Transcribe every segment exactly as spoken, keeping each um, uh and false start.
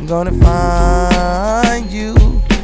gonna find you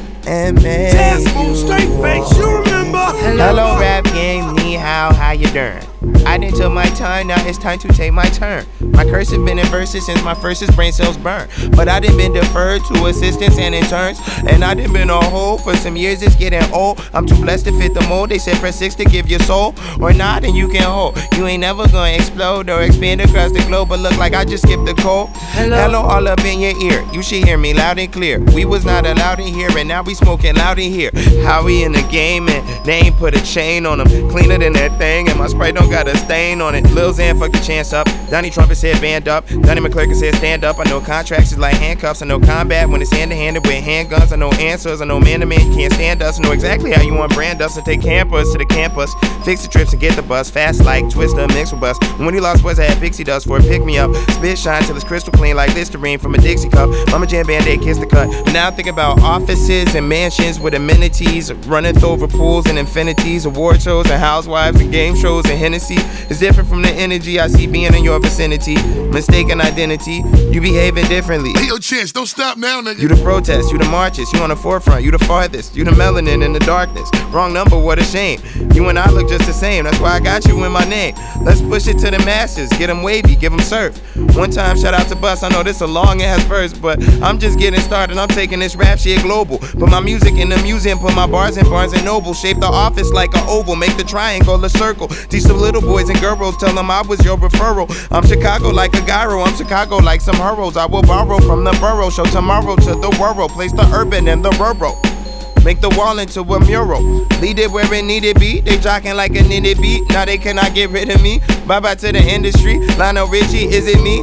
and make you straight face, you remember? Hello rap gang, ni hao, how you doing? I didn't took my time, now it's time to take my turn. My curse has been in verses since my first brain cells burn. But I done been deferred to assistance and interns. And I done been on hold for some years, it's getting old. I'm too blessed to fit the mold, they said press six to give your soul. Or not, and you can hold. You ain't never gonna explode or expand across the globe. But look like I just skipped the cold. Hello, Hello all up in your ear, you should hear me loud and clear. We was not allowed in here, and now we smoking loud in here. How we in the game, and they ain't put a chain on them. Cleaner than that thing, and my Sprite don't got a stain on it. Lil Xan fucked the chance up. Donnie Trumpet said band up. Donnie McClurkin said stand up. I know contracts is like handcuffs. I know combat when it's hand to hand with handguns. I know answers. I know man to man you can't stand us. I know exactly how you want brand us. So take campers to the campus. Fix the trips and get the bus. Fast like Twister, mix with bus. When he lost boys, I had Pixie dust for a pick me up. Spit shine till it's crystal clean like Listerine from a Dixie cup. Mama Jam Band-Aid kiss the cut. But now I'm thinking about offices and mansions with amenities. Running over pools and infinities. Award shows and housewives and game shows and Hennessy. It's different from the energy I see being in your vicinity. Mistaken identity, you behaving differently. Hey, yo, Chance, don't stop now, nigga. You the protest, you the marches, you on the forefront, you the farthest, you the melanin in the darkness. Wrong number, what a shame. You and I look just the same, that's why I got you in my name. Let's push it to the masses, get them wavy, give them surf. One time, shout out to Bus, I know this a long ass verse, but I'm just getting started, I'm taking this rap shit global. Put my music in the museum, put my bars in Barnes and Noble. Shape the office like an oval, make the triangle a circle. Teach the little boys and girls, tell them I was your referral. I'm Chicago like a gyro, I'm Chicago like some heroes. I will borrow from the borough, show tomorrow to the world. Place the urban and the rural. Make the wall into a mural. Lead it where it needed be. They jocking like a knitted beat. Now they cannot get rid of me. Bye bye to the industry. Lionel Richie, is it me?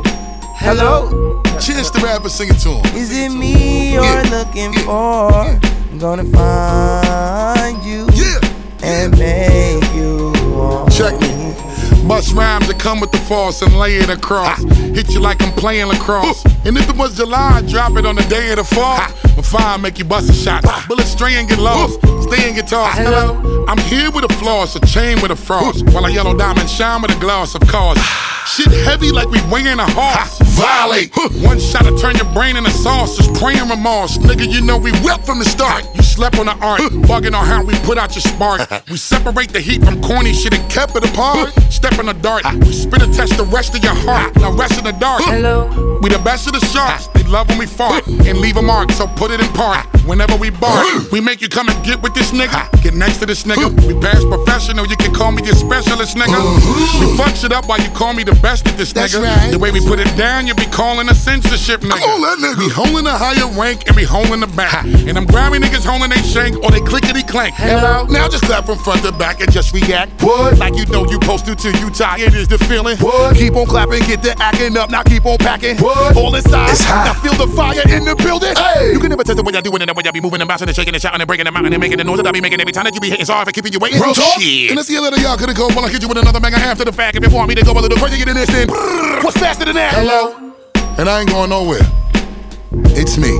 Hello? Chance the rapper, sing it to him. Is it me you're yeah. looking yeah. for? I'm gonna find you yeah. and make you want Check me. Bust rhymes that come with the force and lay it across. Hit you like I'm playing lacrosse. And if it was July, drop it on the day of the fall. But fine, make you bust a shot. Bullets stray and get lost. Stay and get tossed. Hello. I'm here with a floss, a chain with a frost. While a yellow diamond shine with a gloss, of course. Shit heavy like we weighing a horse. Violate. One shot to turn your brain into sauce. Just praying remorse. Nigga, you know we whipped from the start. You slept on the art. Bugging on how we put out your spark. We separate the heat from corny shit and kept it apart. Step in the dart. We spin and test the rest of your heart. Now rest in the dark. Hello. We the best of the sharks. They love when we fart and leave a mark. So put it in park. Whenever we bark, we make you come and get with this nigga. Get next to this nigga. We pass professional. You can call me your specialist nigga. We fuck shit up while you call me the best at this nigga. Right. The way we put it down, you be calling a censorship nigga. Call that nigga. We holding a higher rank and we holding the back. And I'm grabbing niggas holding they shank or they clickety clank. Hello. Now just clap from front to back and just react. What? Like you know you supposed to till you tired is the feeling. What? Keep on clapping, get the acting up. Now keep on packing. What? All inside. It's hot. Now feel the fire in the building. Hey. You can never test the way I do it and the way I be moving and bouncing and shaking and shouting and breaking them out and making the noise that I be making every time that you be hitting. Sorry for keeping you waiting. Real talk. Shit. And let's see a little y'all could go while I hit you with another banger after the fact. If you want me to go a little crazy, get in this thing. What's faster than that? Hello. And I ain't going nowhere. It's me.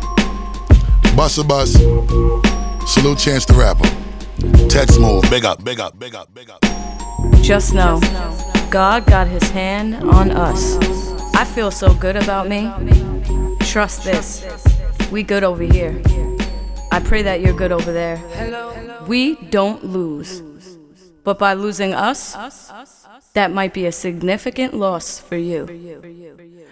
Busta Bus. Salute Chance the Rapper. Text Move. Big up, big up, big up, big up. Just know, God got his hand on us. I feel so good about me. Trust this. We good over here. I pray that you're good over there. We don't lose. But by losing us, that might be a significant loss for you.